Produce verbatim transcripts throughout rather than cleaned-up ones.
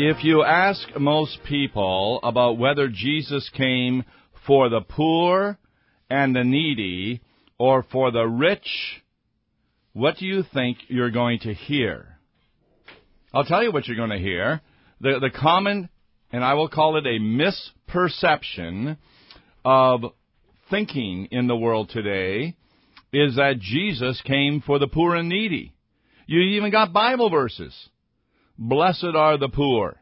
If you ask most people about whether Jesus came for the poor and the needy or for the rich, what do you think you're going to hear? I'll tell you what you're going to hear. The, the common, and I will call it a misperception of thinking in the world today, is that Jesus came for the poor and needy. You even got Bible verses. Blessed are the poor.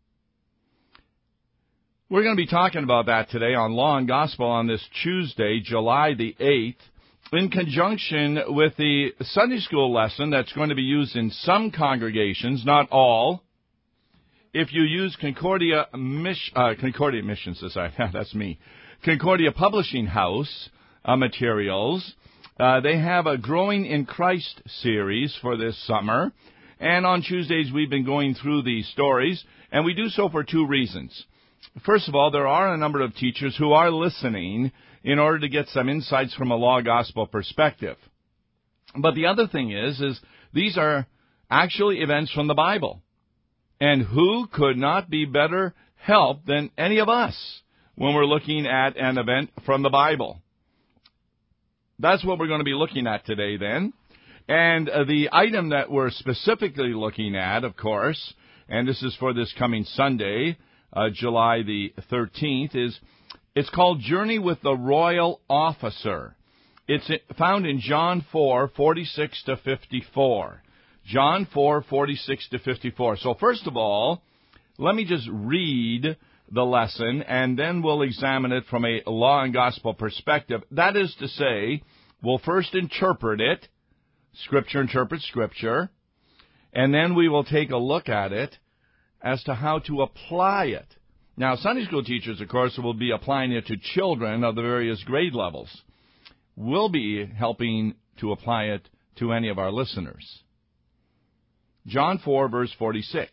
We're going to be talking about that today on Law and Gospel on this Tuesday, July the eighth, in conjunction with the Sunday school lesson that's going to be used in some congregations, not all. If you use Concordia, Mich- uh, Concordia Mission Society, that's me, Concordia Publishing House uh, materials, uh, they have a Growing in Christ series for this summer. And on Tuesdays, we've been going through these stories, and we do so for two reasons. First of all, there are a number of teachers who are listening in order to get some insights from a law-gospel perspective. But the other thing is, is these are actually events from the Bible. And who could not be better helped than any of us when we're looking at an event from the Bible? That's what we're going to be looking at today then. And uh, the item that we're specifically looking at, of course, and this is for this coming Sunday, uh, July the thirteenth, is it's called Journey with the Royal Officer. It's found in John four, forty-six to fifty-four. John four, forty-six to fifty-four. So first of all, let me just read the lesson, and then we'll examine it from a law and gospel perspective. That is to say, we'll first interpret it. Scripture interprets Scripture. And then we will take a look at it as to how to apply it. Now, Sunday school teachers, of course, will be applying it to children of the various grade levels. We'll be helping to apply it to any of our listeners. John four, verse forty-six.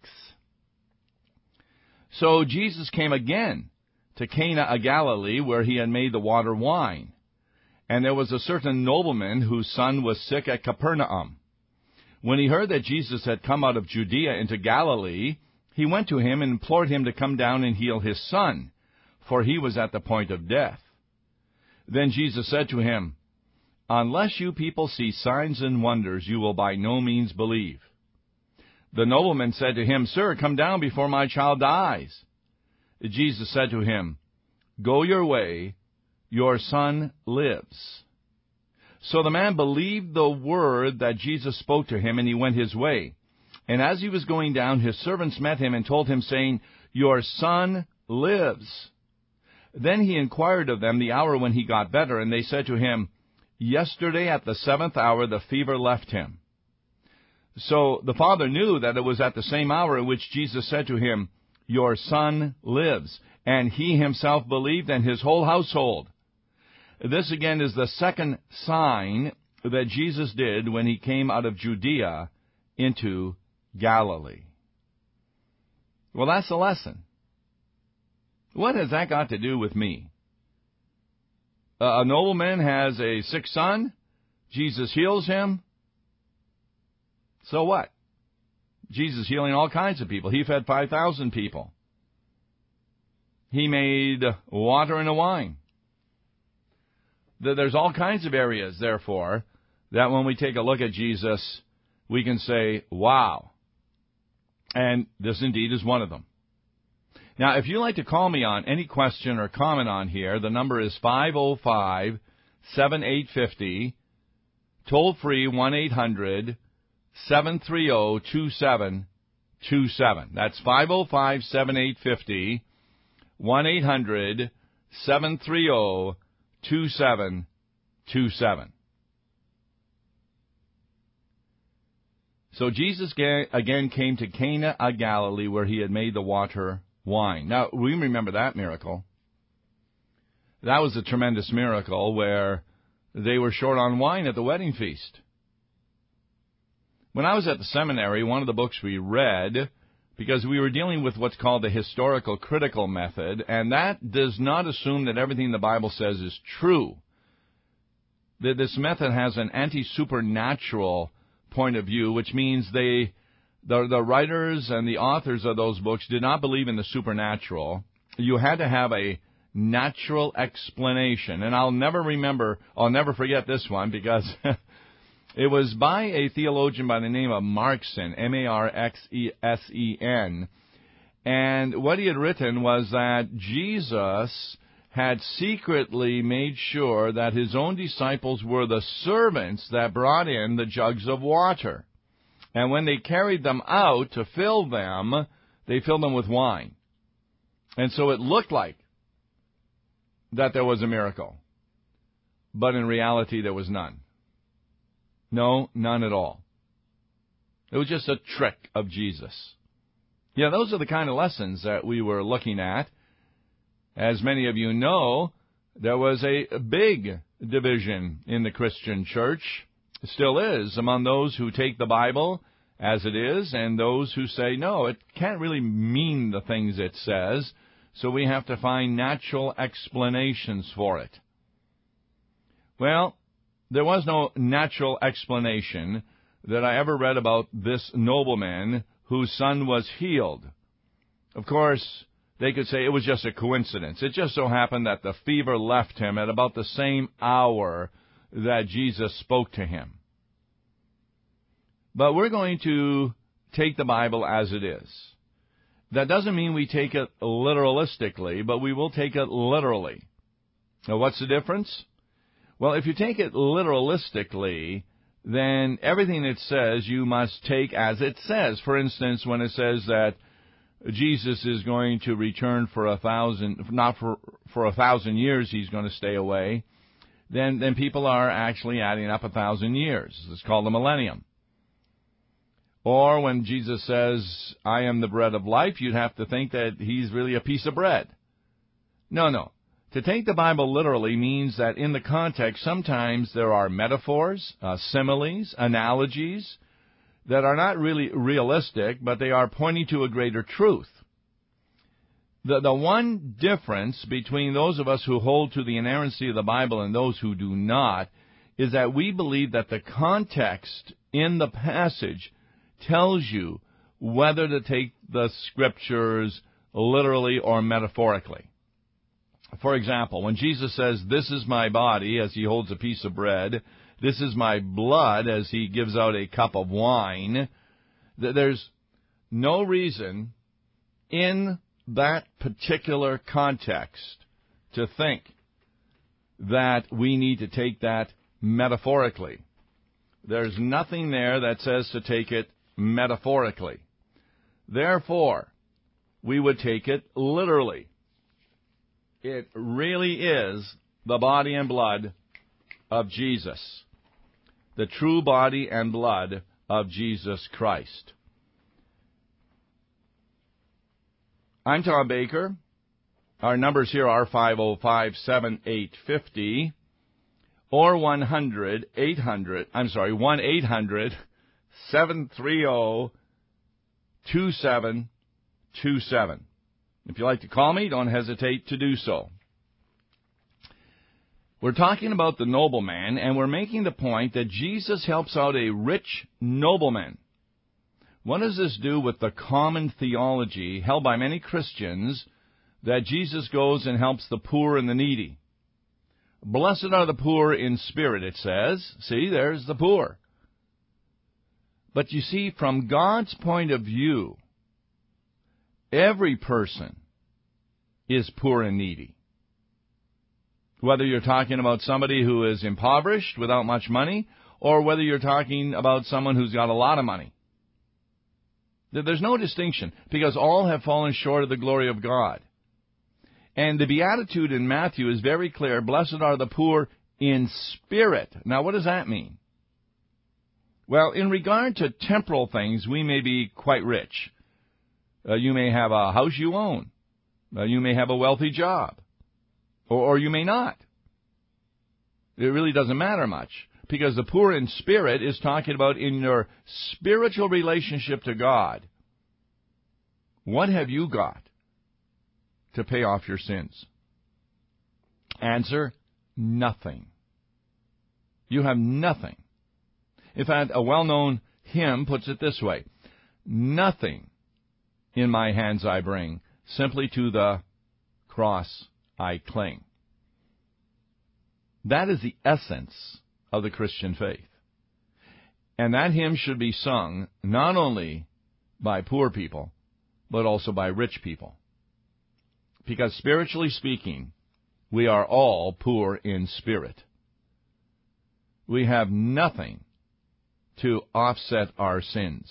So Jesus came again to Cana of Galilee, where he had made the water wine. And there was a certain nobleman whose son was sick at Capernaum. When he heard that Jesus had come out of Judea into Galilee, he went to him and implored him to come down and heal his son, for he was at the point of death. Then Jesus said to him, Unless you people see signs and wonders, you will by no means believe. The nobleman said to him, Sir, come down before my child dies. Jesus said to him, Go your way. Your son lives. So the man believed the word that Jesus spoke to him, and he went his way. And as he was going down, his servants met him and told him, saying, Your son lives. Then he inquired of them the hour when he got better, and they said to him, Yesterday at the seventh hour the fever left him. So the father knew that it was at the same hour at which Jesus said to him, Your son lives. And he himself believed, and his whole household. This again is the second sign that Jesus did when he came out of Judea into Galilee. Well, that's the lesson. What has that got to do with me? Uh, a nobleman has a sick son. Jesus heals him. So what? Jesus healing all kinds of people. He fed five thousand people. He made water into wine. There's all kinds of areas, therefore, that when we take a look at Jesus, we can say, wow. And this indeed is one of them. Now, if you'd like to call me on any question or comment on here, the number is five oh five, seven eight five oh, toll free one eight hundred, seven three oh, two seven two seven. That's five oh five, seven eight five oh, one eight hundred, seven three oh, two seven two seven. So Jesus again came to Cana of Galilee, where he had made the water wine. Now, we remember that miracle. That was a tremendous miracle where they were short on wine at the wedding feast. When I was at the seminary, one of the books we read, because we were dealing with what's called the historical critical method, and that does not assume that everything the Bible says is true. That this method has an anti-supernatural point of view, which means they the, the writers and the authors of those books did not believe in the supernatural. You had to have a natural explanation. And I'll never remember, I'll never forget this one, because it was by a theologian by the name of Marksen, M A R X E S E N. And what he had written was that Jesus had secretly made sure that his own disciples were the servants that brought in the jugs of water. And when they carried them out to fill them, they filled them with wine. And so it looked like that there was a miracle. But in reality, there was none. No, none at all. It was just a trick of Jesus. Yeah, those are the kind of lessons that we were looking at. As many of you know, there was a big division in the Christian church, still is, among those who take the Bible as it is and those who say, no, it can't really mean the things it says, so we have to find natural explanations for it. Well, there was no natural explanation that I ever read about this nobleman whose son was healed. Of course, they could say it was just a coincidence. It just so happened that the fever left him at about the same hour that Jesus spoke to him. But we're going to take the Bible as it is. That doesn't mean we take it literalistically, but we will take it literally. Now, what's the difference? Well, if you take it literalistically, then everything it says you must take as it says. For instance, when it says that Jesus is going to return for a thousand, not for, for a thousand years he's going to stay away, then, then people are actually adding up a thousand years. It's called the millennium. Or when Jesus says, I am the bread of life, you'd have to think that he's really a piece of bread. No, no. To take the Bible literally means that in the context, sometimes there are metaphors, uh, similes, analogies, that are not really realistic, but they are pointing to a greater truth. The, the one difference between those of us who hold to the inerrancy of the Bible and those who do not is that we believe that the context in the passage tells you whether to take the Scriptures literally or metaphorically. For example, when Jesus says, this is my body, as he holds a piece of bread, this is my blood, as he gives out a cup of wine, there's no reason in that particular context to think that we need to take that metaphorically. There's nothing there that says to take it metaphorically. Therefore, we would take it literally. It really is the body and blood of Jesus, the true body and blood of Jesus Christ. I'm Tom Baker. Our numbers here are five oh five, seven eight five oh or one hundred, eight hundred, I'm sorry, one eight hundred, seven three zero, two seven two seven. If you'd like to call me, don't hesitate to do so. We're talking about the nobleman, and we're making the point that Jesus helps out a rich nobleman. What does this do with the common theology held by many Christians that Jesus goes and helps the poor and the needy? Blessed are the poor in spirit, it says. See, there's the poor. But you see, from God's point of view, every person is poor and needy. Whether you're talking about somebody who is impoverished without much money, or whether you're talking about someone who's got a lot of money. There's no distinction, because all have fallen short of the glory of God. And the beatitude in Matthew is very clear. Blessed are the poor in spirit. Now, what does that mean? Well, in regard to temporal things, we may be quite rich. Uh, you may have a house you own. Uh, you may have a wealthy job. Or, or you may not. It really doesn't matter much. Because the poor in spirit is talking about in your spiritual relationship to God. What have you got to pay off your sins? Answer, nothing. You have nothing. In fact, a well-known hymn puts it this way. nothing in my hands I bring, simply to the cross I cling. That is the essence of the Christian faith. And that hymn should be sung not only by poor people, but also by rich people. Because spiritually speaking, we are all poor in spirit. We have nothing to offset our sins.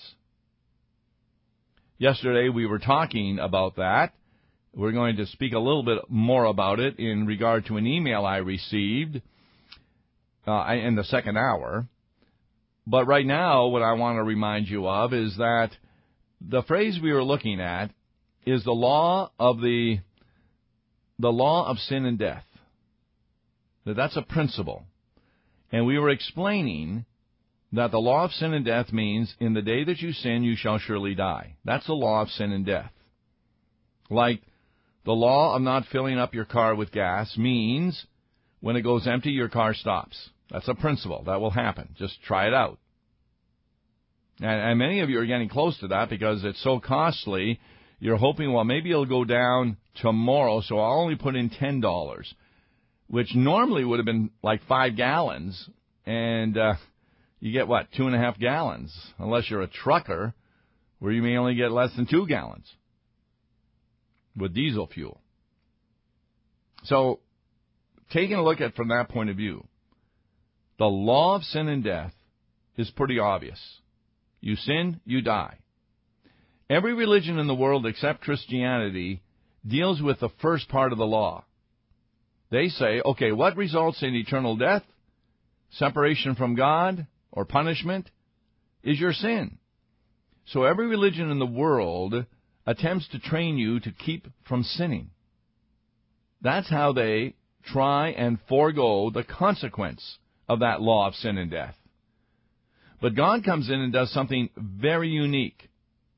Yesterday we were talking about that. We're going to speak a little bit more about it in regard to an email I received uh, in the second hour. But right now, what I want to remind you of is that the phrase we were looking at is the law of the the law of sin and death. That that's a principle. And we were explaining that the law of sin and death means in the day that you sin, you shall surely die. That's the law of sin and death. Like the law of not filling up your car with gas means when it goes empty, your car stops. That's a principle. That will happen. Just try it out. And, and many of you are getting close to that because it's so costly. You're hoping, well, maybe it'll go down tomorrow, so I'll only put in ten dollars, which normally would have been like five gallons. And uh, you get, what, two and a half gallons, unless you're a trucker, where you may only get less than two gallons with diesel fuel. So, taking a look at it from that point of view, the law of sin and death is pretty obvious. You sin, you die. Every religion in the world except Christianity deals with the first part of the law. They say, okay, what results in eternal death, separation from God, or punishment, is your sin. So every religion in the world attempts to train you to keep from sinning. That's how they try and forego the consequence of that law of sin and death. But God comes in and does something very unique.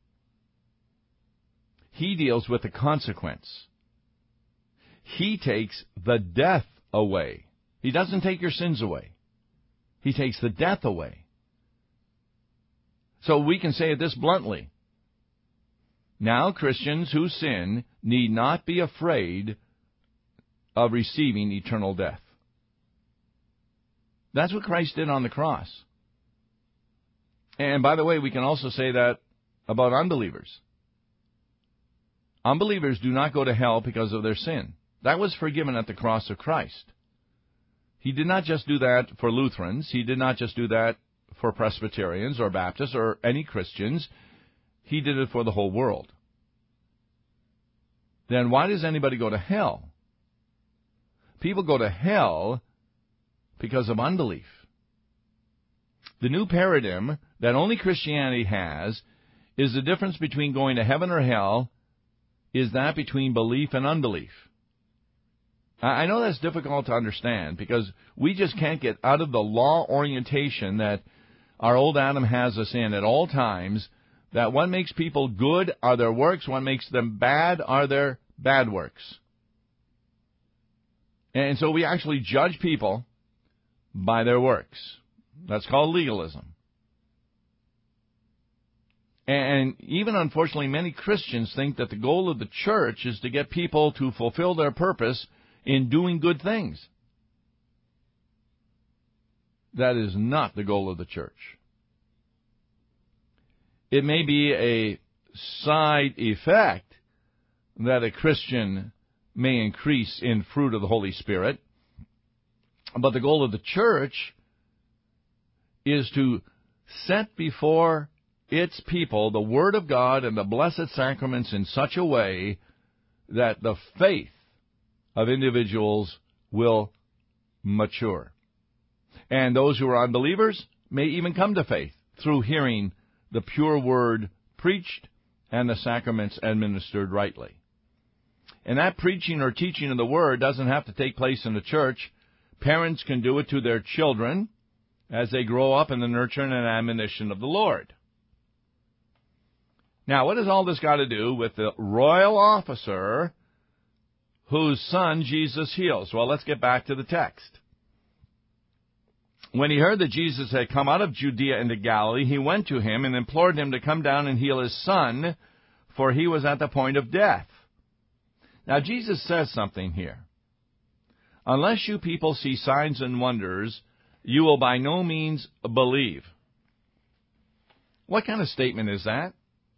He deals with the consequence. He takes the death away. He doesn't take your sins away. He takes the death away. So we can say it this bluntly. Now Christians who sin need not be afraid of receiving eternal death. That's what Christ did on the cross. And by the way, we can also say that about unbelievers. Unbelievers do not go to hell because of their sin. That was forgiven at the cross of Christ. He did not just do that for Lutherans. He did not just do that for Presbyterians or Baptists or any Christians. He did it for the whole world. Then why does anybody go to hell? People go to hell because of unbelief. The new paradigm that only Christianity has is the difference between going to heaven or hell is that between belief and unbelief. I know that's difficult to understand because we just can't get out of the law orientation that our old Adam has us in at all times, that what makes people good are their works, what makes them bad are their bad works. And so we actually judge people by their works. That's called legalism. And even, unfortunately, many Christians think that the goal of the church is to get people to fulfill their purpose in doing good things. That is not the goal of the church. It may be a side effect that a Christian may increase in fruit of the Holy Spirit, but the goal of the church is to set before its people the Word of God and the blessed sacraments in such a way that the faith of individuals will mature. And those who are unbelievers may even come to faith through hearing the pure Word preached and the sacraments administered rightly. And that preaching or teaching of the Word doesn't have to take place in the church. Parents can do it to their children as they grow up in the nurture and admonition of the Lord. Now, what has all this got to do with the royal officer whose son Jesus heals? Well, let's get back to the text. When he heard that Jesus had come out of Judea into Galilee, he went to him and implored him to come down and heal his son, for he was at the point of death. Now, Jesus says something here. Unless you people see signs and wonders, you will by no means believe. What kind of statement is that?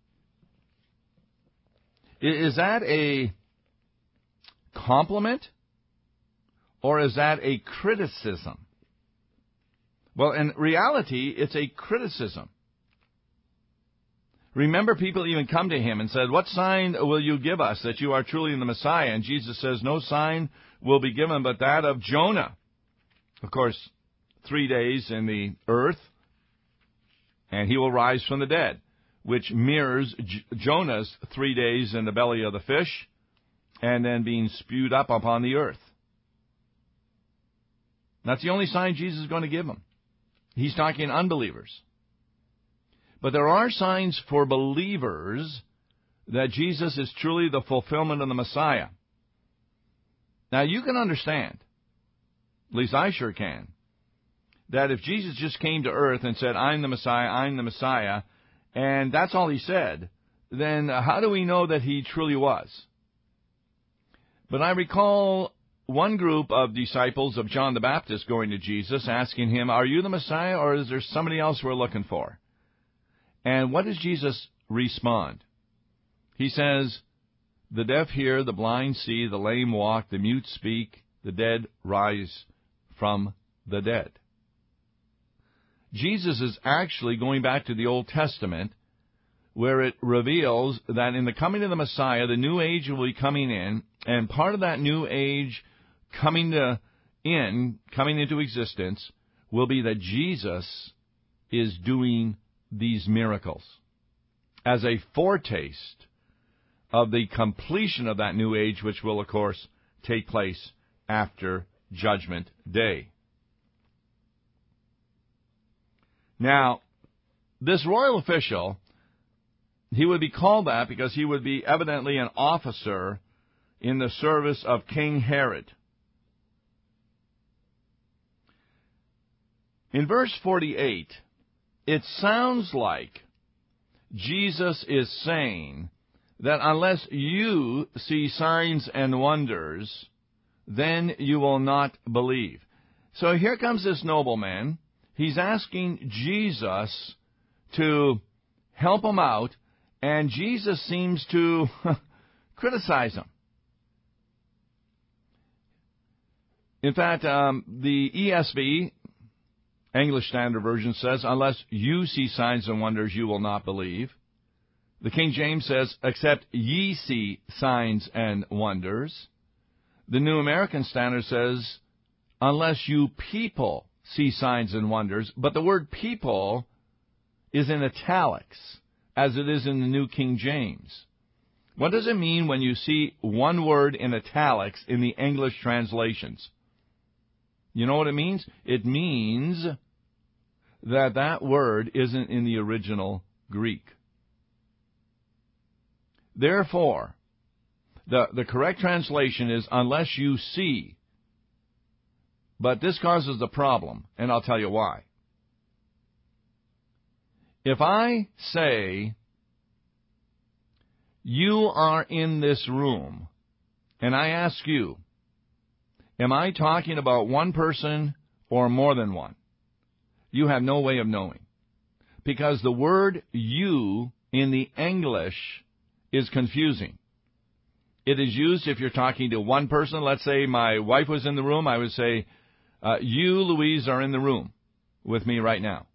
Is that a compliment, or is that a criticism? Well, in reality, it's a criticism. Remember, people even come to him and said, "What sign will you give us that you are truly the Messiah?" And Jesus says, "No sign will be given but that of Jonah." Of course, three days in the earth, and he will rise from the dead, which mirrors J- Jonah's three days in the belly of the fish and then being spewed up upon the earth. That's the only sign Jesus is going to give them. He's talking unbelievers. But there are signs for believers that Jesus is truly the fulfillment of the Messiah. Now, you can understand, at least I sure can, that if Jesus just came to earth and said, "I'm the Messiah, I'm the Messiah," and that's all he said, then how do we know that he truly was? But I recall one group of disciples of John the Baptist going to Jesus, asking him, "Are you the Messiah, or is there somebody else we're looking for?" And what does Jesus respond? He says, "The deaf hear, the blind see, the lame walk, the mute speak, the dead rise from the dead." Jesus is actually going back to the Old Testament, where it reveals that in the coming of the Messiah, the new age will be coming in, and part of that new age coming to in, coming into existence, will be that Jesus is doing these miracles as a foretaste of the completion of that new age, which will, of course, take place after Judgment Day. Now, this royal official, he would be called that because he would be evidently an officer in the service of King Herod. In verse forty-eight, it sounds like Jesus is saying that unless you see signs and wonders, then you will not believe. So here comes this nobleman. He's asking Jesus to help him out, and Jesus seems to criticize him. In fact, um, the E S V, English Standard Version, says, "Unless you see signs and wonders, you will not believe." The King James says, "Except ye see signs and wonders." The New American Standard says, "Unless you people see signs and wonders." But the word people is in italics, as it is in the New King James. What does it mean when you see one word in italics in the English translations? You know what it means? It means that that word isn't in the original Greek. Therefore, the, the correct translation is, "unless you see." But this causes the problem, and I'll tell you why. If I say, "You are in this room," and I ask you, am I talking about one person or more than one? You have no way of knowing. Because the word "you" in the English is confusing. It is used if you're talking to one person. Let's say my wife was in the room. I would say, uh, "You, Louise, are in the room with me right now."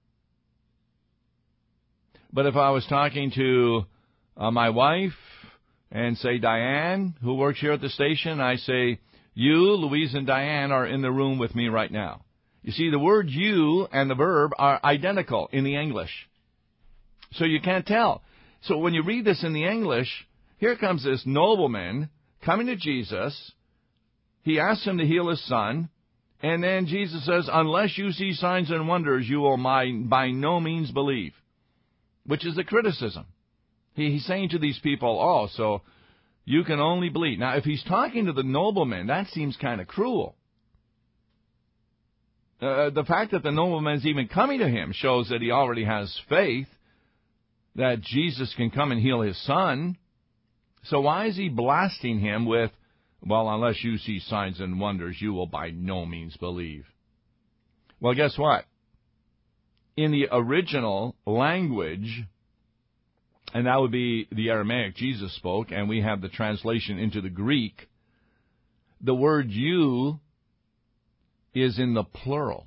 But if I was talking to uh, my wife and say Diane, who works here at the station, I say, "You, Louise, and Diane are in the room with me right now." You see, the word "you" and the verb are identical in the English. So you can't tell. So when you read this in the English, here comes this nobleman coming to Jesus. He asks him to heal his son. And then Jesus says, "Unless you see signs and wonders, you will by, by no means believe," which is the criticism. He, he's saying to these people, "Oh, so you can only believe." Now, if he's talking to the nobleman, that seems kind of cruel. Uh, the fact that the nobleman's even coming to him shows that he already has faith that Jesus can come and heal his son. So why is he blasting him with, well, unless you see signs and wonders, you will by no means believe? Well, guess what? In the original language, and that would be the Aramaic Jesus spoke, and we have the translation into the Greek, the word you is in the plural.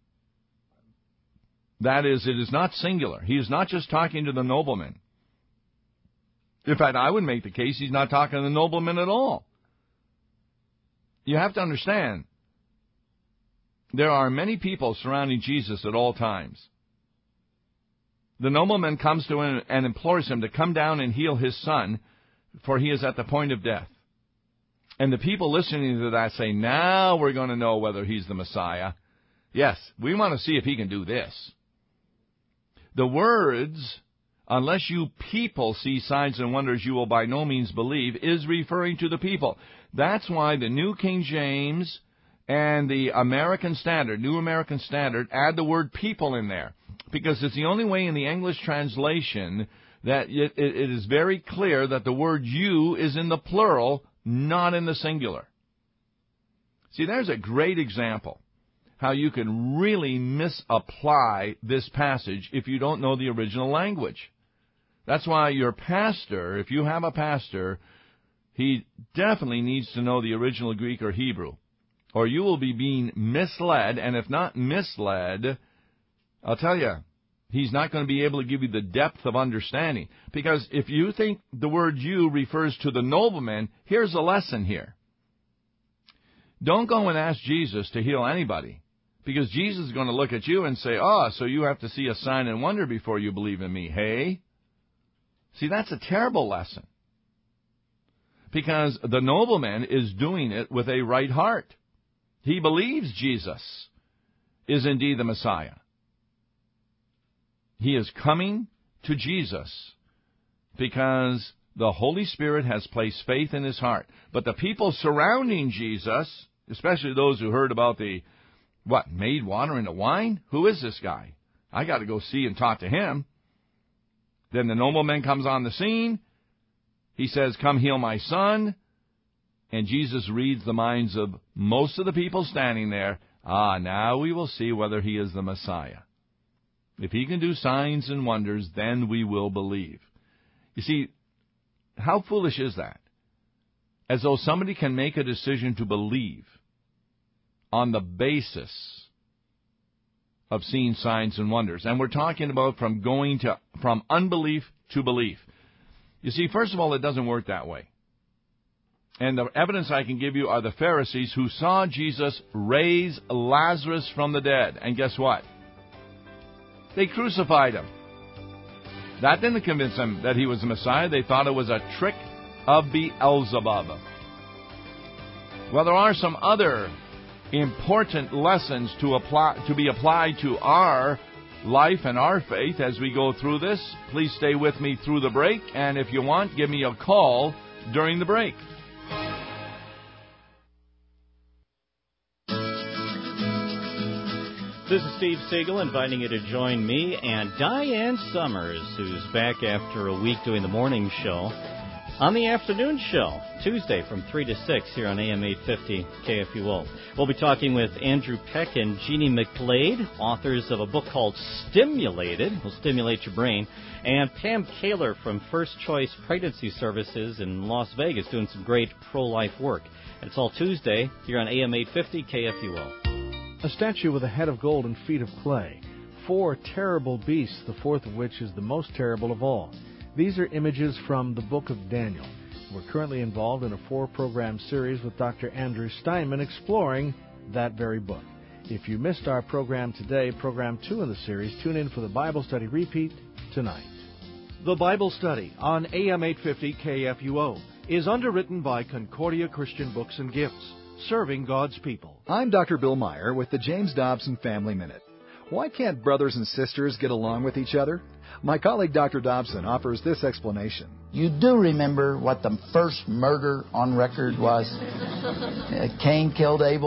That is, it is not singular. He is not just talking to the nobleman. In fact, I would make the case he's not talking to the nobleman at all. You have to understand, there are many people surrounding Jesus at all times. The nobleman comes to him and implores him to come down and heal his son, for he is at the point of death. And the people listening to that say, now we're going to know whether he's the Messiah. Yes, we want to see if he can do this. The words, unless you people see signs and wonders, you will by no means believe, is referring to the people. That's why the New King James and the American Standard, New American Standard, add the word people in there. Because it's the only way in the English translation that it, it, it is very clear that the word you is in the plural, not in the singular. See, there's a great example how you can really misapply this passage if you don't know the original language. That's why your pastor, if you have a pastor, he definitely needs to know the original Greek or Hebrew, or you will be being misled, and if not misled, I'll tell you, he's not going to be able to give you the depth of understanding. Because if you think the word you refers to the nobleman, here's a lesson here. Don't go and ask Jesus to heal anybody, because Jesus is going to look at you and say, oh, so you have to see a sign and wonder before you believe in me, hey? See, that's a terrible lesson. Because the nobleman is doing it with a right heart. He believes Jesus is indeed the Messiah. He is coming to Jesus because the Holy Spirit has placed faith in his heart. But the people surrounding Jesus, especially those who heard about the, what, made water into wine? Who is this guy? I got to go see and talk to him. Then the nobleman comes on the scene. He says, come heal my son. And Jesus reads the minds of most of the people standing there. Ah, now we will see whether he is the Messiah. If he can do signs and wonders, then we will believe. You see, how foolish is that? As though somebody can make a decision to believe on the basis of seeing signs and wonders. And we're talking about from going to, from unbelief to belief. You see, first of all, it doesn't work that way. And the evidence I can give you are the Pharisees who saw Jesus raise Lazarus from the dead. And guess what? They crucified him. That didn't convince them that he was the Messiah. They thought it was a trick of Beelzebub. Well, there are some other important lessons to apply to be applied to our life and our faith as we go through this. Please stay with me through the break, and if you want, give me a call during the break. This is Steve Siegel inviting you to join me and Diane Summers, who's back after a week doing the morning show, on the afternoon show, Tuesday from three to six here on A M eight fifty K F U O. We'll be talking with Andrew Peck and Jeannie McGlade, authors of a book called Stimulated, will stimulate your brain, and Pam Kaler from First Choice Pregnancy Services in Las Vegas doing some great pro-life work. And it's all Tuesday here on A M eight fifty K F U O. A statue with a head of gold and feet of clay. Four terrible beasts, the fourth of which is the most terrible of all. These are images from the book of Daniel. We're currently involved in a four-program series with Doctor Andrew Steinman exploring that very book. If you missed our program today, program two in the series, tune in for the Bible study repeat tonight. The Bible Study on A M eight fifty K F U O is underwritten by Concordia Christian Books and Gifts, serving God's people. I'm Doctor Bill Meyer with the James Dobson Family Minute. Why can't brothers and sisters get along with each other? My colleague Doctor Dobson offers this explanation. You do remember what the first murder on record was? Uh, Cain killed Abel.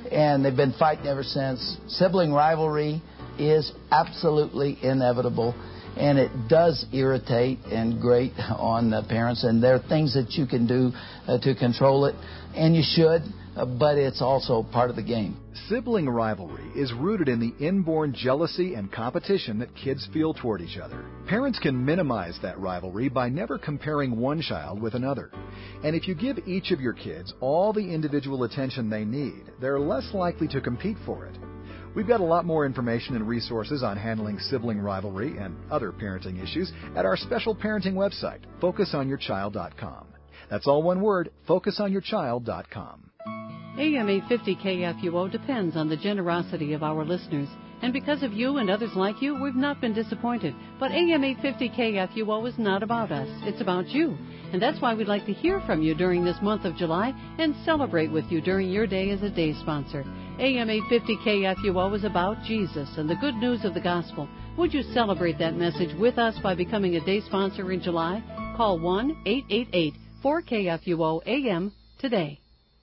and they've been fighting ever since. Sibling rivalry is absolutely inevitable, and it does irritate and grate on the parents, and there are things that you can do uh, to control it, and you should, uh, but it's also part of the game. Sibling rivalry is rooted in the inborn jealousy and competition that kids feel toward each other. Parents can minimize that rivalry by never comparing one child with another. And if you give each of your kids all the individual attention they need, they're less likely to compete for it. We've got a lot more information and resources on handling sibling rivalry and other parenting issues at our special parenting website, focus on your child dot com. That's all one word, focus on your child dot com. A M eight fifty K F U O depends on the generosity of our listeners. And because of you and others like you, we've not been disappointed. But A M eight fifty K F U O is not about us. It's about you. And that's why we'd like to hear from you during this month of July and celebrate with you during your day as a day sponsor. A M eight fifty K F U O is about Jesus and the good news of the gospel. Would you celebrate that message with us by becoming a day sponsor in July? Call one eight eight eight four K F U O A M today.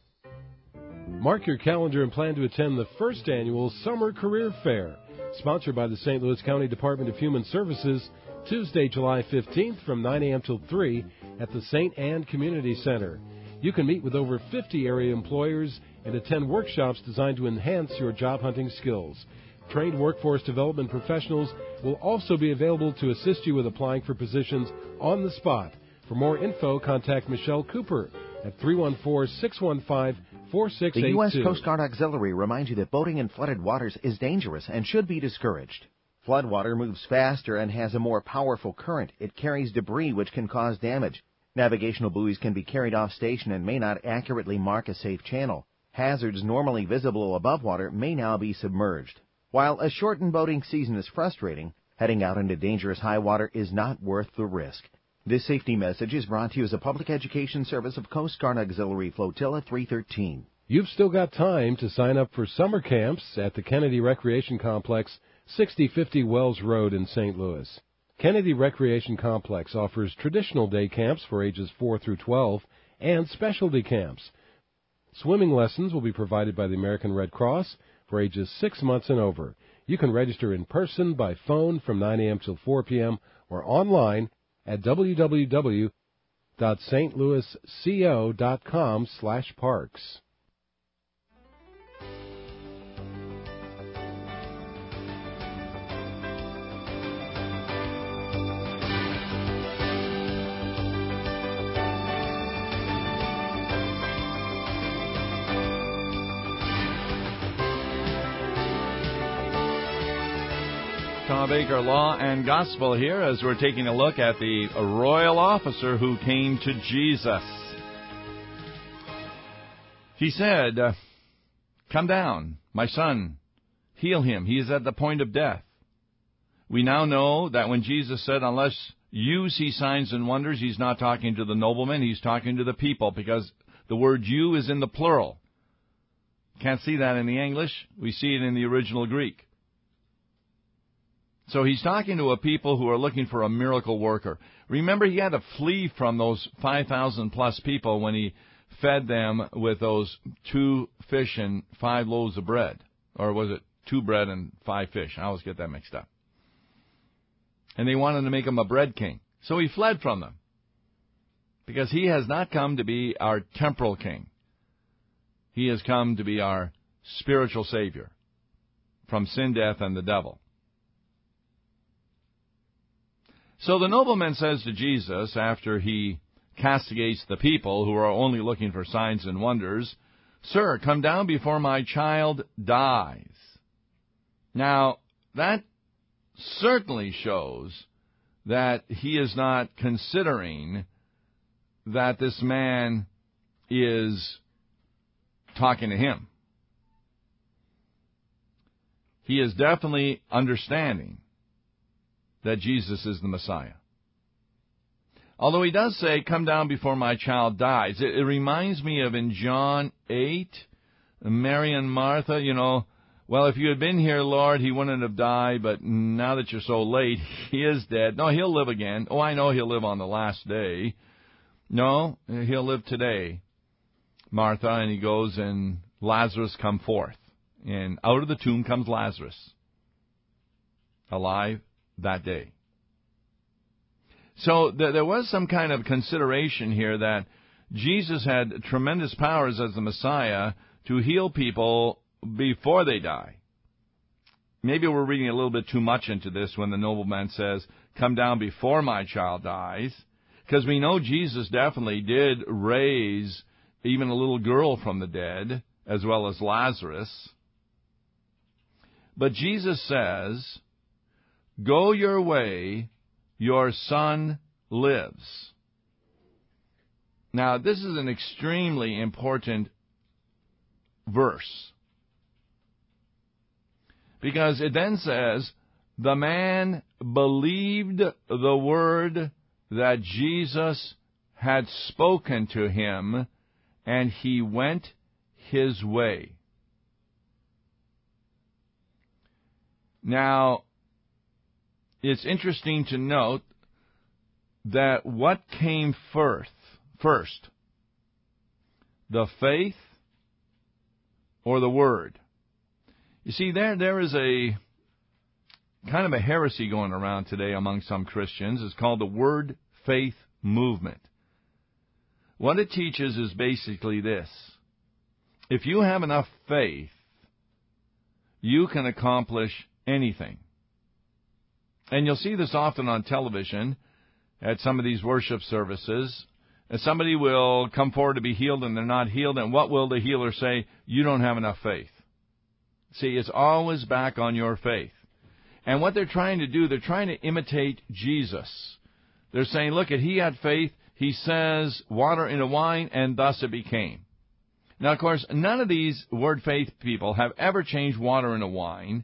Mark your calendar and plan to attend the first annual Summer Career Fair, sponsored by the Saint Louis County Department of Human Services, Tuesday, July fifteenth from nine a.m. till three at the Saint Anne Community Center. You can meet with over fifty area employers and attend workshops designed to enhance your job hunting skills. Trained workforce development professionals will also be available to assist you with applying for positions on the spot. For more info, contact Michelle Cooper at three one four, six one five, four six eight two. The U S Coast Guard Auxiliary reminds you that boating in flooded waters is dangerous and should be discouraged. Floodwater moves faster and has a more powerful current. It carries debris which can cause damage. Navigational buoys can be carried off station and may not accurately mark a safe channel. Hazards normally visible above water may now be submerged. While a shortened boating season is frustrating, heading out into dangerous high water is not worth the risk. This safety message is brought to you as a public education service of Coast Guard Auxiliary Flotilla three thirteen. You've still got time to sign up for summer camps at the Kennedy Recreation Complex, sixty fifty Wells Road in Saint Louis. Kennedy Recreation Complex offers traditional day camps for ages four through twelve and specialty camps. Swimming lessons will be provided by the American Red Cross for ages six months and over. You can register in person, by phone from nine a.m. till four p.m. or online at w w w dot s t louis co dot com slash parks. Tom Baker, Law and Gospel here, as we're taking a look at the royal officer who came to Jesus. He said, uh, come down, my son, heal him. He is at the point of death. We now know that when Jesus said, unless you see signs and wonders, he's not talking to the nobleman, he's talking to the people, because the word you is in the plural. Can't see that in the English. We see it in the original Greek. So he's talking to a people who are looking for a miracle worker. Remember, he had to flee from those five thousand plus people when he fed them with those two fish and five loaves of bread. Or was it two bread and five fish? I always get that mixed up. And they wanted to make him a bread king. So he fled from them. Because he has not come to be our temporal king. He has come to be our spiritual Savior from sin, death, and the devil. So the nobleman says to Jesus, after he castigates the people who are only looking for signs and wonders, Sir, come down before my child dies. Now, that certainly shows that he is not considering that this man is talking to him. He is definitely understanding that Jesus is the Messiah. Although he does say, come down before my child dies. It, it reminds me of in John eight, Mary and Martha, you know, well, if you had been here, Lord, he wouldn't have died, but now that you're so late, he is dead. No, he'll live again. Oh, I know he'll live on the last day. No, he'll live today, Martha. And he goes and Lazarus come forth. And out of the tomb comes Lazarus, alive that day. So th- there was some kind of consideration here that Jesus had tremendous powers as the Messiah to heal people before they die. Maybe we're reading a little bit too much into this when the nobleman says, "Come down before my child dies," because we know Jesus definitely did raise even a little girl from the dead, as well as Lazarus. But Jesus says, "Go your way, your son lives." Now, this is an extremely important verse, because it then says, the man believed the word that Jesus had spoken to him, and he went his way. Now, it's interesting to note that what came first, first, the faith or the word? You see, there there is a kind of a heresy going around today among some Christians. It's called the word faith movement. What it teaches is basically this: if you have enough faith, you can accomplish anything. And you'll see this often on television at some of these worship services. And somebody will come forward to be healed and they're not healed, and what will the healer say? You don't have enough faith. See, it's always back on your faith. And what they're trying to do, they're trying to imitate Jesus. They're saying, look, he had faith. He says water into wine, and thus it became. Now, of course, none of these word faith people have ever changed water into wine.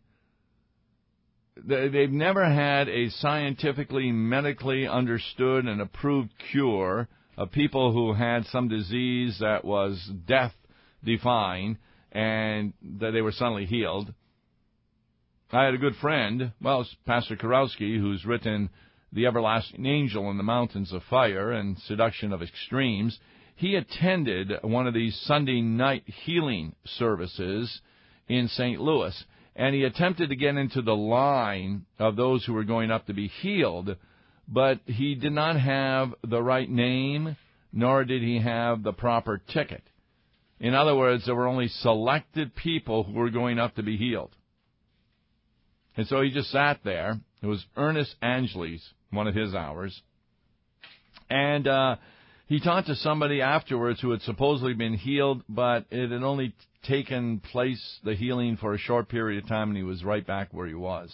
They've never had a scientifically, medically understood and approved cure of people who had some disease that was death-defying and that they were suddenly healed. I had a good friend, well, it's Pastor Kurowski, who's written The Everlasting Angel in the Mountains of Fire and Seduction of Extremes. He attended one of these Sunday night healing services in Saint Louis, and he attempted to get into the line of those who were going up to be healed, but he did not have the right name, nor did he have the proper ticket. In other words, there were only selected people who were going up to be healed. And so he just sat there. It was Ernest Angeles, one of his hours. And uh, he talked to somebody afterwards who had supposedly been healed, but it had only taken place, the healing, for a short period of time, and he was right back where he was.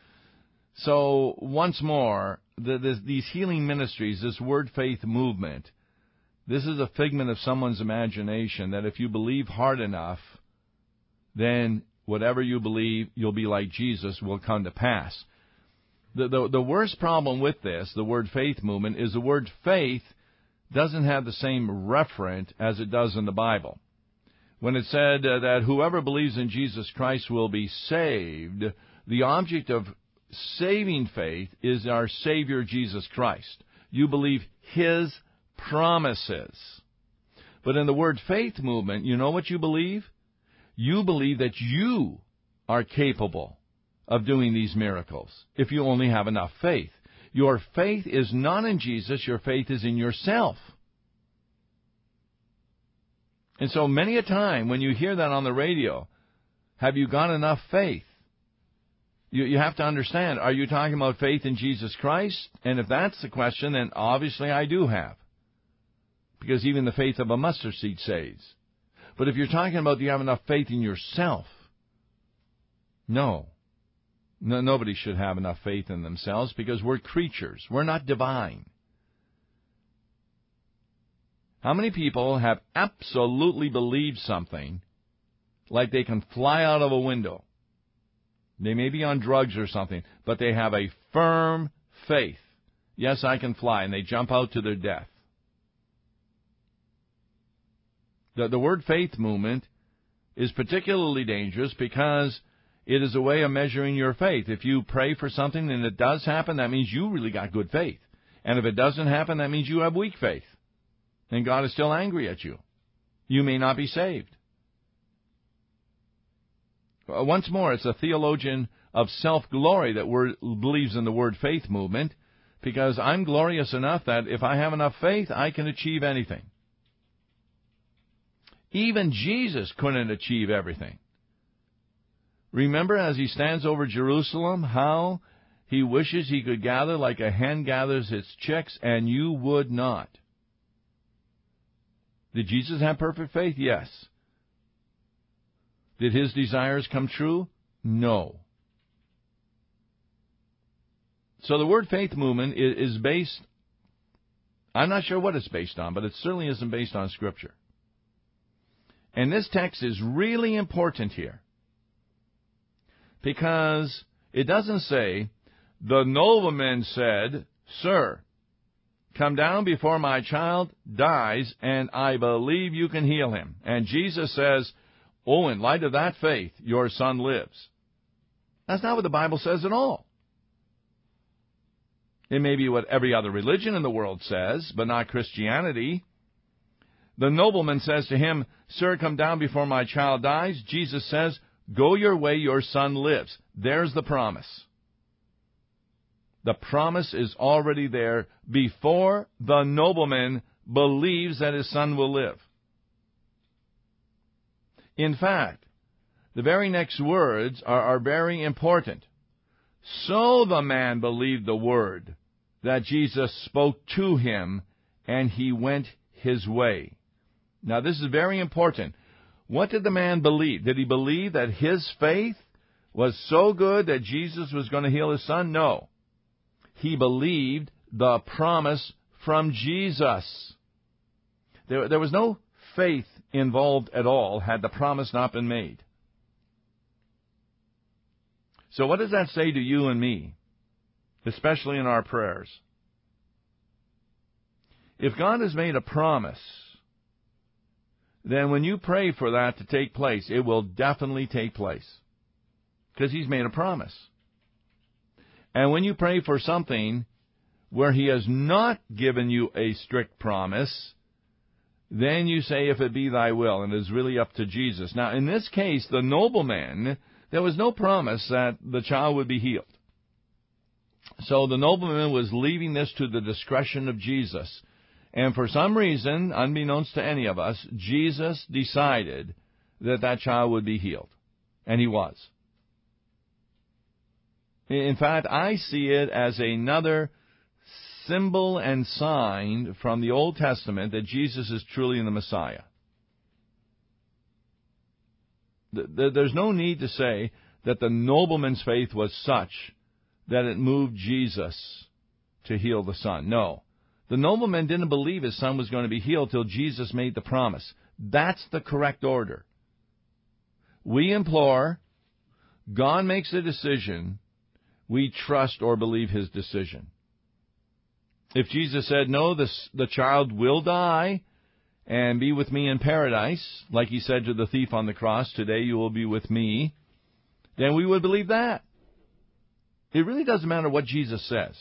So, once more, the, this, these healing ministries, this word faith movement, this is a figment of someone's imagination, that if you believe hard enough, then whatever you believe, you'll be like Jesus, will come to pass. The, the, the worst problem with this, the word faith movement, is the word faith doesn't have the same referent as it does in the Bible. When it said uh, that whoever believes in Jesus Christ will be saved, the object of saving faith is our Savior Jesus Christ. You believe His promises. But in the word faith movement, you know what you believe? You believe that you are capable of doing these miracles if you only have enough faith. Your faith is not in Jesus, your faith is in yourself. And so many a time when you hear that on the radio, have you got enough faith? You, you have to understand, are you talking about faith in Jesus Christ? And if that's the question, then obviously I do have. Because even the faith of a mustard seed saves. But if you're talking about do you have enough faith in yourself? No. No, nobody should have enough faith in themselves because we're creatures. We're not divine. How many people have absolutely believed something like they can fly out of a window? They may be on drugs or something, but they have a firm faith. Yes, I can fly, and they jump out to their death. The, the word faith movement is particularly dangerous because it is a way of measuring your faith. If you pray for something and it does happen, that means you really got good faith. And if it doesn't happen, that means you have weak faith. And God is still angry at you. You may not be saved. Uh, once more, it's a theologian of self-glory that word, believes in the word faith movement, because I'm glorious enough that if I have enough faith, I can achieve anything. Even Jesus couldn't achieve everything. Remember, as he stands over Jerusalem, how he wishes he could gather like a hen gathers its chicks, and you would not. Did Jesus have perfect faith? Yes. Did his desires come true? No. So the word faith movement is based, I'm not sure what it's based on, but it certainly isn't based on Scripture. And this text is really important here, because it doesn't say, the nobleman said, Sir, come down before my child dies, and I believe you can heal him. And Jesus says, oh, in light of that faith, your son lives. That's not what the Bible says at all. It may be what every other religion in the world says, but not Christianity. The nobleman says to him, Sir, come down before my child dies. Jesus says, go your way, your son lives. There's the promise. The promise is already there before the nobleman believes that his son will live. In fact, the very next words are, are very important. So the man believed the word that Jesus spoke to him, and he went his way. Now, this is very important. What did the man believe? Did he believe that his faith was so good that Jesus was going to heal his son? No. He believed the promise from Jesus. There, there was no faith involved at all had the promise not been made. So what does that say to you and me, especially in our prayers? If God has made a promise, then when you pray for that to take place, it will definitely take place, because He's made a promise. And when you pray for something where He has not given you a strict promise, then you say, if it be thy will, and it is really up to Jesus. Now, in this case, the nobleman, there was no promise that the child would be healed. So the nobleman was leaving this to the discretion of Jesus. And for some reason, unbeknownst to any of us, Jesus decided that that child would be healed. And he was. In fact, I see it as another symbol and sign from the Old Testament that Jesus is truly the Messiah. There's no need to say that the nobleman's faith was such that it moved Jesus to heal the son. No. The nobleman didn't believe his son was going to be healed till Jesus made the promise. That's the correct order. We implore, God makes a decision, we trust or believe His decision. If Jesus said, no, this, the child will die and be with me in paradise, like He said to the thief on the cross, today you will be with me, then we would believe that. It really doesn't matter what Jesus says.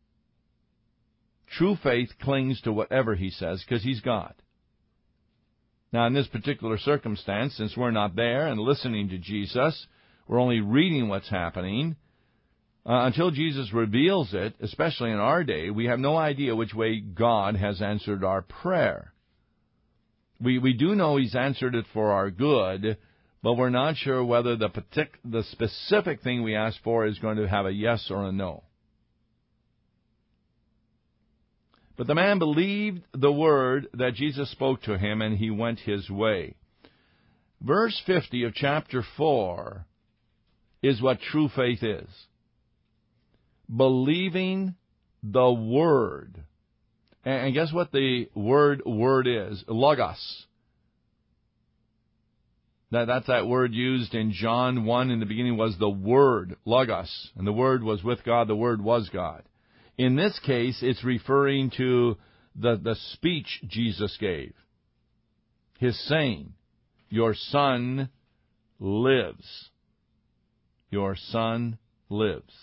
True faith clings to whatever He says, because He's God. Now, in this particular circumstance, since we're not there and listening to Jesus, we're only reading what's happening, uh, until Jesus reveals it, especially in our day, we have no idea which way God has answered our prayer. We we do know He's answered it for our good, but we're not sure whether the partic- the specific thing we ask for is going to have a yes or a no. But the man believed the word that Jesus spoke to him, and he went his way. Verse fifty of chapter four is what true faith is. Believing the word. And guess what the word word is? Logos. That, that's that word used in John one in the beginning was the word, Logos. And the word was with God, the word was God. In this case, it's referring to the, the speech Jesus gave. His saying, your son lives. Your son lives.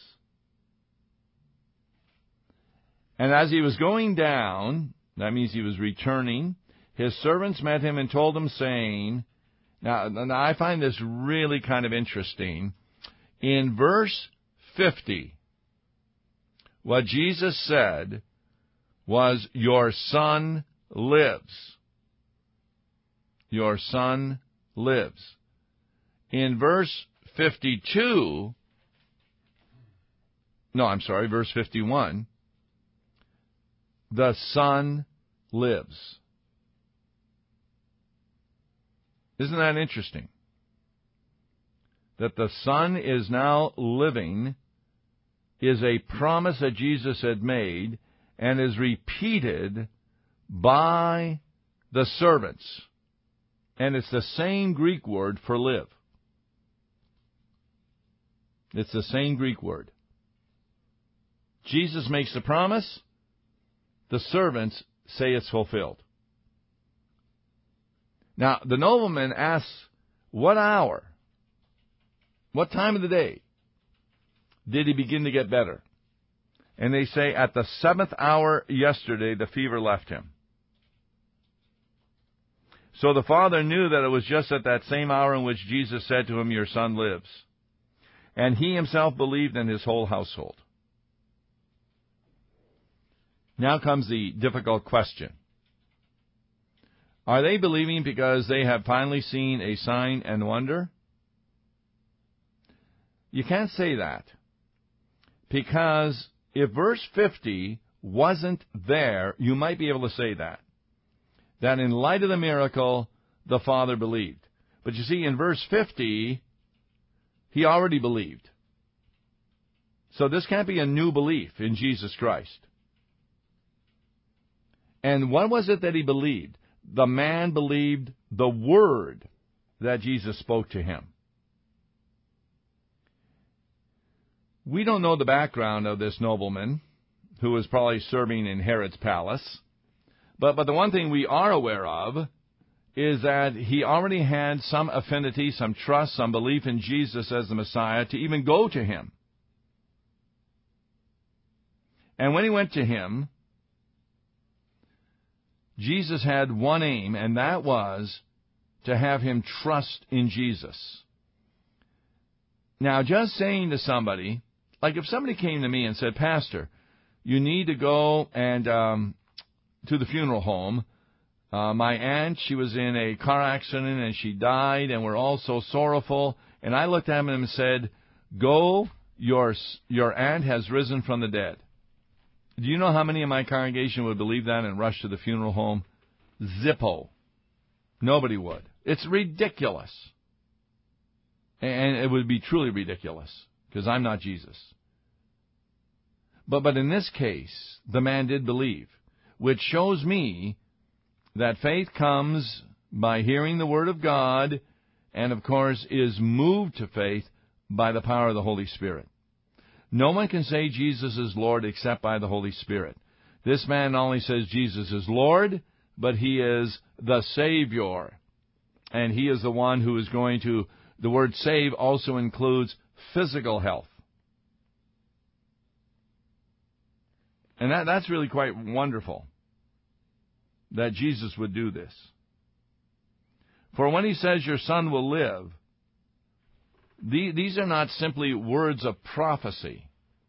And as he was going down, that means he was returning, his servants met him and told him, saying, Now, now, I find this really kind of interesting. In verse fifty, what Jesus said was, your son lives. Your son lives. In verse fifty-two, no, I'm sorry, verse fifty-one, the son lives. Isn't that interesting? That the Son is now living is a promise that Jesus had made and is repeated by the servants. And it's the same Greek word for live. It's the same Greek word. Jesus makes the promise. The servants say it's fulfilled. Now, the nobleman asks, what hour, what time of the day did he begin to get better? And they say, at the seventh hour yesterday, the fever left him. So the father knew that it was just at that same hour in which Jesus said to him, your son lives. And he himself believed, in his whole household. Now comes the difficult question. Are they believing because they have finally seen a sign and wonder? You can't say that. Because if verse fifty wasn't there, you might be able to say that. That in light of the miracle, the Father believed. But you see, in verse fifty, he already believed. So this can't be a new belief in Jesus Christ. And what was it that he believed? The man believed the word that Jesus spoke to him. We don't know the background of this nobleman, who was probably serving in Herod's palace. But, but the one thing we are aware of is that he already had some affinity, some trust, some belief in Jesus as the Messiah to even go to him. And when he went to him, Jesus had one aim, and that was to have him trust in Jesus. Now, just saying to somebody, like if somebody came to me and said, Pastor, you need to go and um, to the funeral home. Uh, my aunt, she was in a car accident and she died, and we're all so sorrowful. And I looked at him and said, go, your, your aunt has risen from the dead. Do you know how many in my congregation would believe that and rush to the funeral home? Zippo. Nobody would. It's ridiculous. And it would be truly ridiculous, because I'm not Jesus. But, but in this case, the man did believe, which shows me that faith comes by hearing the Word of God, and of course is moved to faith by the power of the Holy Spirit. No one can say Jesus is Lord except by the Holy Spirit. This man not only says Jesus is Lord, but he is the Savior. And he is the one who is going to, the word save also includes physical health. And that, that's really quite wonderful, that Jesus would do this. For when he says your son will live, these are not simply words of prophecy.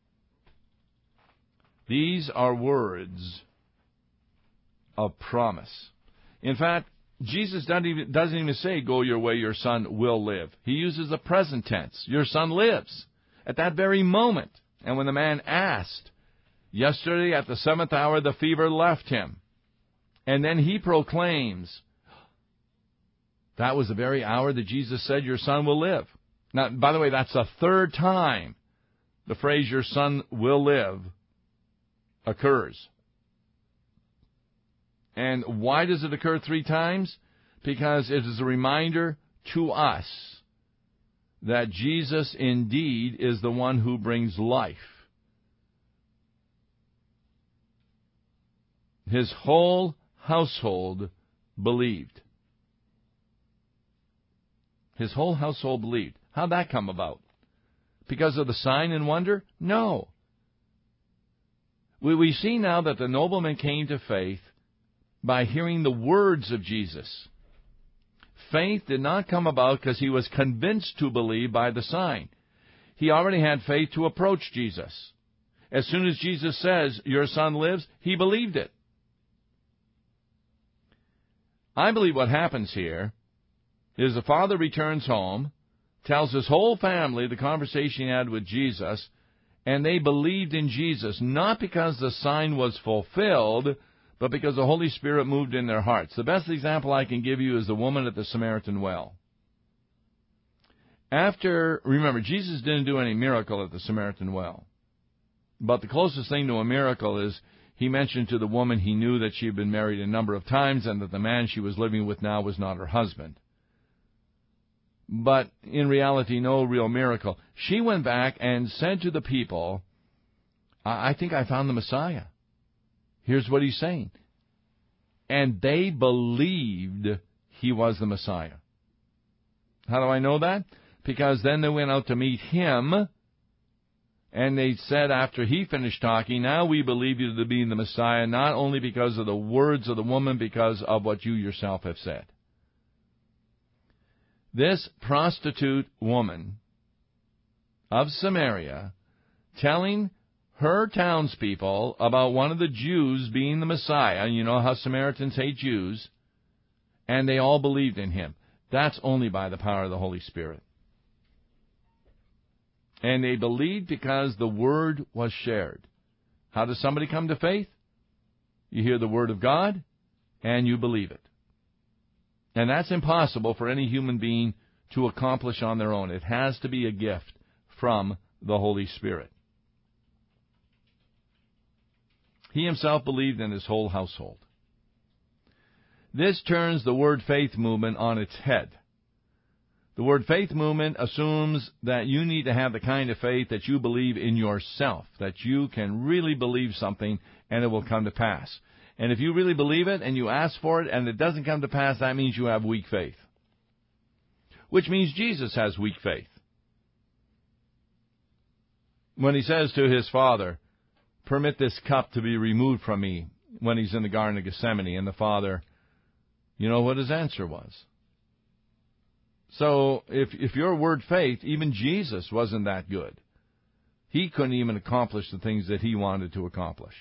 These are words of promise. In fact, Jesus doesn't even, doesn't even say, go your way, your son will live. He uses the present tense. Your son lives. At that very moment. And when the man asked, yesterday at the seventh hour the fever left him. And then he proclaims, that was the very hour that Jesus said your son will live. Now, by the way, that's the third time the phrase, your son will live, occurs. And why does it occur three times? Because it is a reminder to us that Jesus indeed is the one who brings life. His whole household believed. His whole household believed. How'd that come about? Because of the sign and wonder? No. We, we see now that the nobleman came to faith by hearing the words of Jesus. Faith did not come about because he was convinced to believe by the sign. He already had faith to approach Jesus. As soon as Jesus says, your son lives, he believed it. I believe what happens here is the father returns home, tells his whole family the conversation he had with Jesus, and they believed in Jesus, not because the sign was fulfilled, but because the Holy Spirit moved in their hearts. The best example I can give you is the woman at the Samaritan well. After, remember, Jesus didn't do any miracle at the Samaritan well. But the closest thing to a miracle is he mentioned to the woman he knew that she had been married a number of times and that the man she was living with now was not her husband. But in reality, no real miracle. She went back and said to the people, I think I found the Messiah. Here's what he's saying. And they believed he was the Messiah. How do I know that? Because then they went out to meet him, and they said after he finished talking, now we believe you to be the Messiah, not only because of the words of the woman, because of what you yourself have said. This prostitute woman of Samaria telling her townspeople about one of the Jews being the Messiah. You know how Samaritans hate Jews. And they all believed in him. That's only by the power of the Holy Spirit. And they believed because the word was shared. How does somebody come to faith? You hear the word of God, and you believe it. And that's impossible for any human being to accomplish on their own. It has to be a gift from the Holy Spirit. He himself believed in his whole household. This turns the word faith movement on its head. The word faith movement assumes that you need to have the kind of faith that you believe in yourself, that you can really believe something and it will come to pass. And if you really believe it and you ask for it and it doesn't come to pass, that means you have weak faith. Which means Jesus has weak faith. When he says to his Father, permit this cup to be removed from me, when he's in the Garden of Gethsemane, and the Father, you know what his answer was. So if if your word faith, even Jesus wasn't that good. He couldn't even accomplish the things that he wanted to accomplish.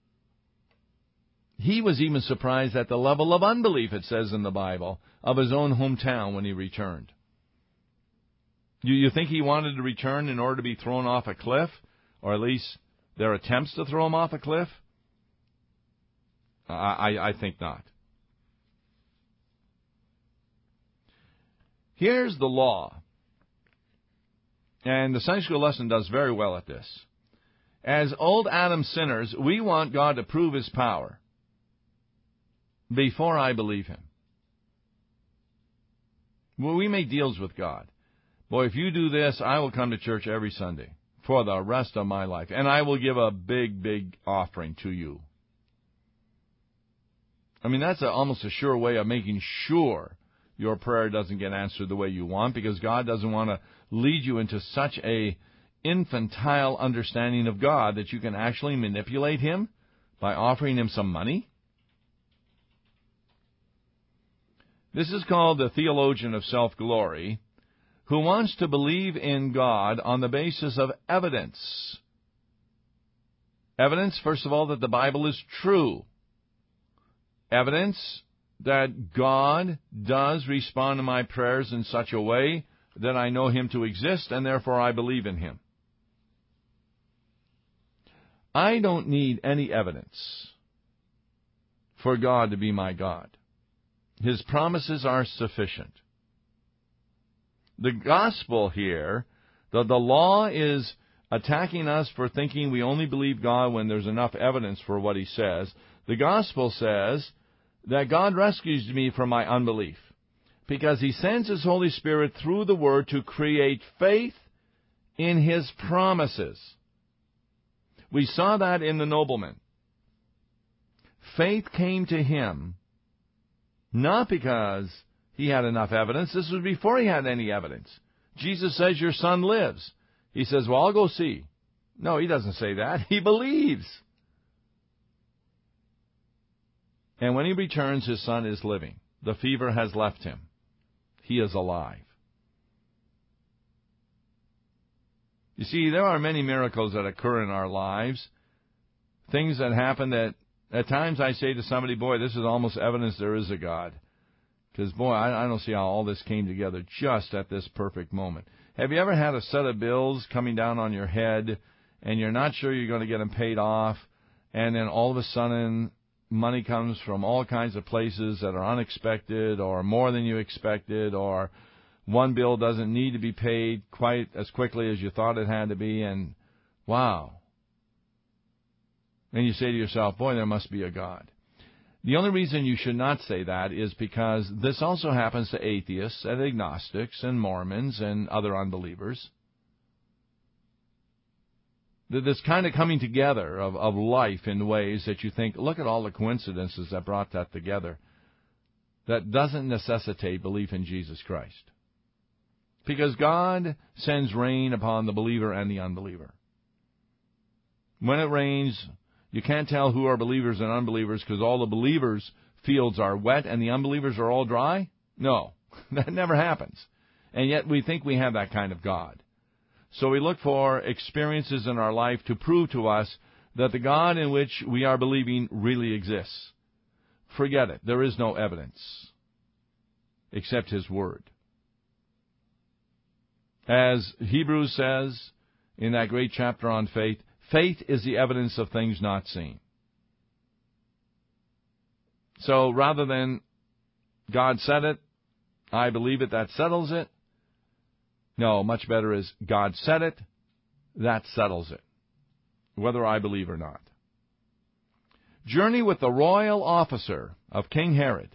He was even surprised at the level of unbelief, it says in the Bible, of his own hometown when he returned. You, you think he wanted to return in order to be thrown off a cliff? Or at least their attempts to throw him off a cliff? I, I, I think not. Here's the law. And the Sunday school lesson does very well at this. As old Adam sinners, we want God to prove his power before I believe him. Well, we make deals with God. Boy, if you do this, I will come to church every Sunday for the rest of my life, and I will give a big, big offering to you. I mean, that's a, almost a sure way of making sure your prayer doesn't get answered the way you want, because God doesn't want to lead you into such a infantile understanding of God that you can actually manipulate him by offering him some money. This is called the theologian of self-glory, who wants to believe in God on the basis of evidence. Evidence, first of all, that the Bible is true. Evidence that God does respond to my prayers in such a way that I know him to exist, and therefore I believe in him. I don't need any evidence for God to be my God. His promises are sufficient. The gospel here, the, the law is attacking us for thinking we only believe God when there's enough evidence for what he says. The gospel says that God rescues me from my unbelief because he sends his Holy Spirit through the Word to create faith in his promises. We saw that in the nobleman. Faith came to him not because he had enough evidence. This was before he had any evidence. Jesus says, your son lives. He says, well, I'll go see. No, he doesn't say that. He believes. And when he returns, his son is living. The fever has left him. He is alive. You see, there are many miracles that occur in our lives, things that happen that at times I say to somebody, boy, this is almost evidence there is a God. Because, boy, I, I don't see how all this came together just at this perfect moment. Have you ever had a set of bills coming down on your head, and you're not sure you're going to get them paid off, and then all of a sudden money comes from all kinds of places that are unexpected or more than you expected, or one bill doesn't need to be paid quite as quickly as you thought it had to be, and wow. And you say to yourself, boy, there must be a God. The only reason you should not say that is because this also happens to atheists and agnostics and Mormons and other unbelievers. This kind of coming together of, of life in ways that you think, look at all the coincidences that brought that together. That doesn't necessitate belief in Jesus Christ. Because God sends rain upon the believer and the unbeliever. When it rains, you can't tell who are believers and unbelievers because all the believers' fields are wet and the unbelievers are all dry? No, that never happens. And yet we think we have that kind of God. So we look for experiences in our life to prove to us that the God in which we are believing really exists. Forget it. There is no evidence except His Word. As Hebrews says in that great chapter on faith, faith is the evidence of things not seen. So rather than God said it, I believe it, that settles it. No, much better is God said it, that settles it, whether I believe or not. Journey with the royal officer of King Herod.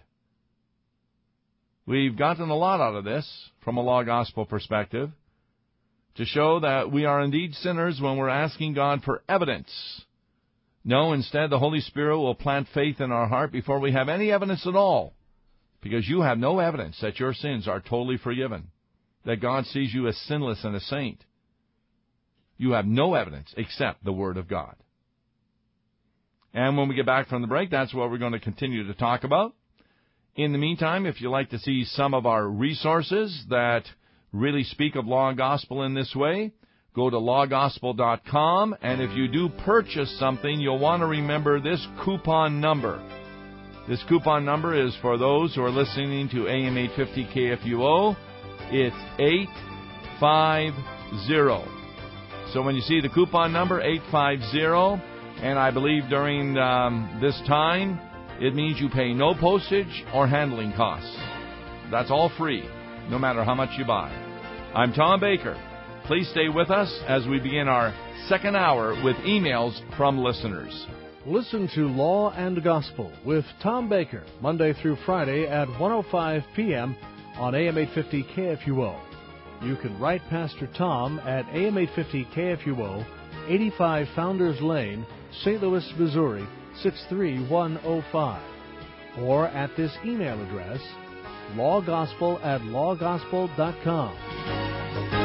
We've gotten a lot out of this from a law gospel perspective to show that we are indeed sinners when we're asking God for evidence. No, instead the Holy Spirit will plant faith in our heart before we have any evidence at all, because you have no evidence that your sins are totally forgiven, that God sees you as sinless and a saint. You have no evidence except the Word of God. And when we get back from the break, that's what we're going to continue to talk about. In the meantime, if you'd like to see some of our resources that really speak of law and gospel in this way, go to law gospel dot com, and if you do purchase something, you'll want to remember this coupon number. This coupon number is for those who are listening to A M eight fifty K F U O. It's eight five zero. So when you see the coupon number, eight five zero, and I believe during um, this time, it means you pay no postage or handling costs. That's all free, no matter how much you buy. I'm Tom Baker. Please stay with us as we begin our second hour with emails from listeners. Listen to Law and Gospel with Tom Baker, Monday through Friday at one oh five p.m. on A M eight fifty K F U O. You can write Pastor Tom at A M eight fifty K F U O, eighty-five Founders Lane, Saint Louis, Missouri, six three one oh five. Or at this email address, lawgospel at law gospel dot com.